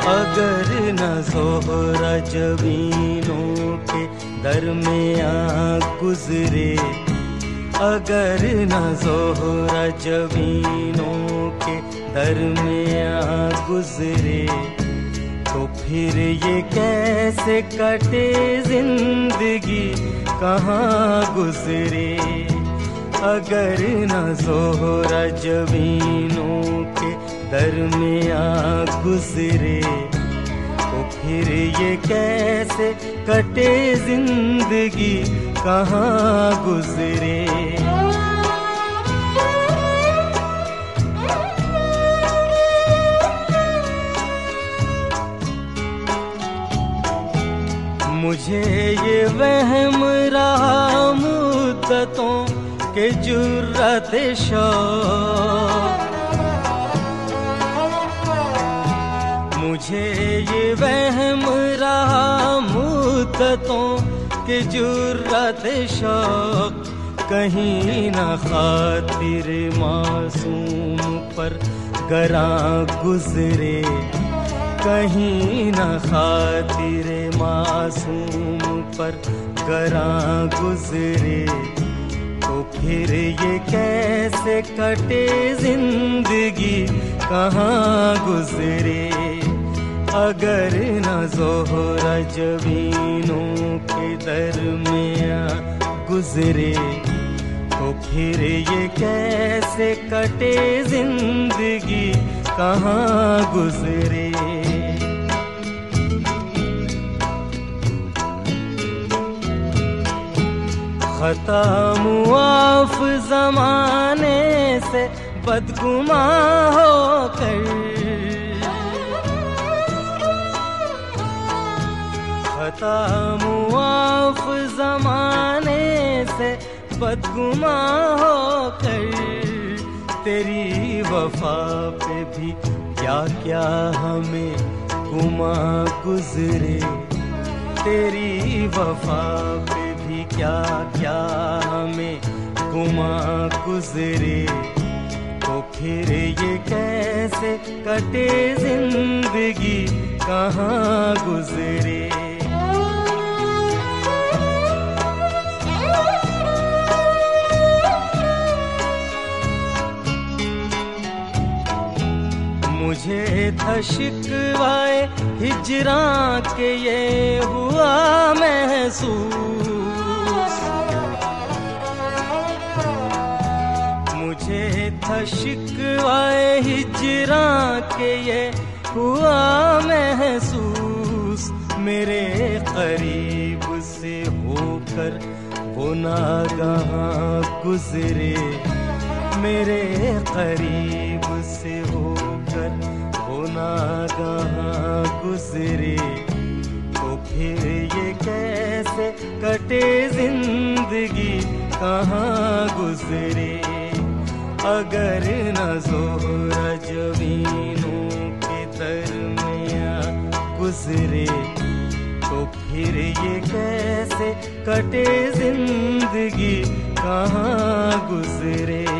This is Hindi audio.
अगर न ज़ोहरा जबीनों के दरमियाँ गुजरे, अगर न ज़ोहरा जबीनों के दरमियाँ गुजरे, तो फिर ये कैसे कटे जिंदगी कहाँ गुजरे। अगर न ज़ोहरा जबीनों के दरमियाँ गुजरे, तो फिर ये कैसे कटे जिंदगी कहाँ गुजरे। मुझे ये वहम रहा मुद्दतों के जुर्रत शौक़, मुझे ये वहम रहा मुद्दतों के जुर्रत शौक़, कहीं न खातिर मासूम पर गरां गुजरे, कहीं न खातिर मासूम पर गरां गुजरे, तो फिर ये कैसे कटे जिंदगी कहाँ गुजरे। अगर न ज़ोहरा जबीनों के दरमियाँ गुजरे, तो फिर ये कैसे कटे जिंदगी कहाँ गुजरे। खता मुआफ ज़माने से बदगुमां होकर, खता मुआफ ज़माने से बदगुमां होकर, तेरी वफा पे भी क्या क्या हमें गुमां गुजरे, तेरी वफा पे भी क्या क्या हमें गुमां गुजरे, तो फिर ये कैसे कटे जिंदगी कहाँ गुजरे। मुझे था शिकवाए हिजरां के ये हुआ महसूस, मुझे था शिकवाए हिजरां के ये हुआ महसूस, मेरे करीब से होकर वो नागहां गुजरे, मेरे करीब से होकर वो नागहां गुजरे, तो फिर ये कैसे कटे जिंदगी कहाँ गुजरे। अगर न ज़ोहरा जबीनों के दरमियाँ गुजरे, तो फिर ये कैसे कटे जिंदगी कहाँ गुजरे।